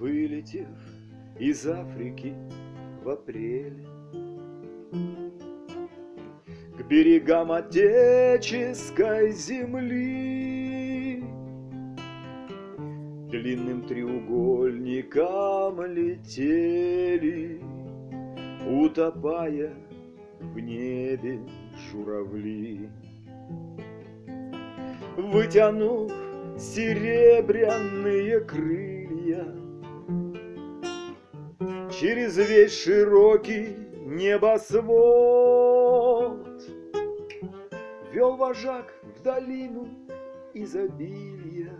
Вылетев из Африки в апреле к берегам отеческой земли, длинным треугольником летели, утопая в небе журавли. Вытянув серебряные крылья, через весь широкий небосвод вел вожак в долину изобилия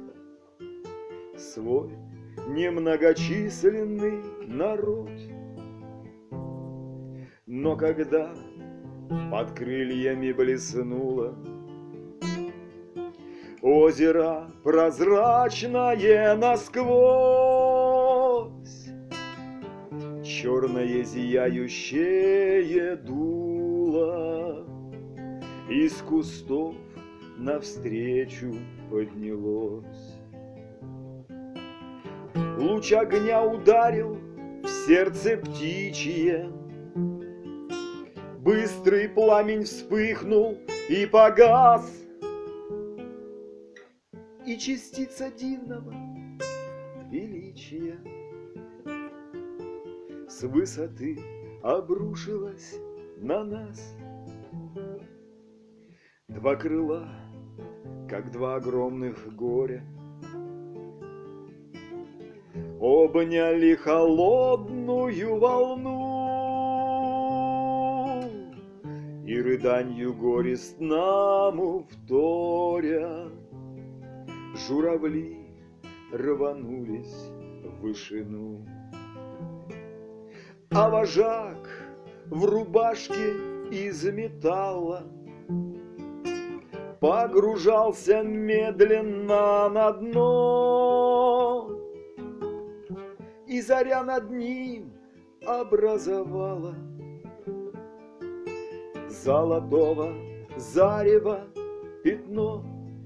свой немногочисленный народ. Но когда под крыльями блеснуло озеро прозрачное насквозь, черное зияющее дуло из кустов навстречу поднялось. Луч огня ударил в сердце птичье, быстрый пламень вспыхнул и погас, и частица дивного величия с высоты обрушилась на нас. Два крыла, как два огромных горя, обняли холодную волну, и рыданью горестному вторя журавли рванулись в вышину. А вожак в рубашке из металла погружался медленно на дно, и заря над ним образовала золотого зарева пятно.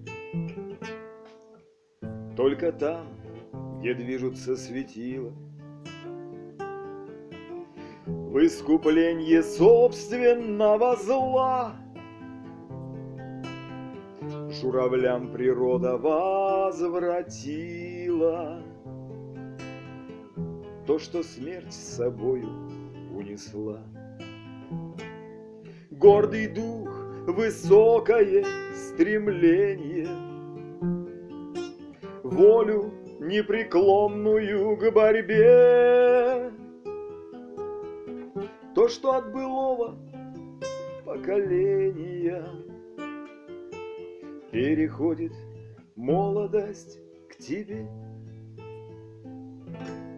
Только там, где движутся светила, в искуплении собственного зла, журавлям природа возвратила то, что смерть с собою унесла. Гордый дух, высокое стремление, волю непреклонную к борьбе, то, что от былого поколения переходит молодость к тебе.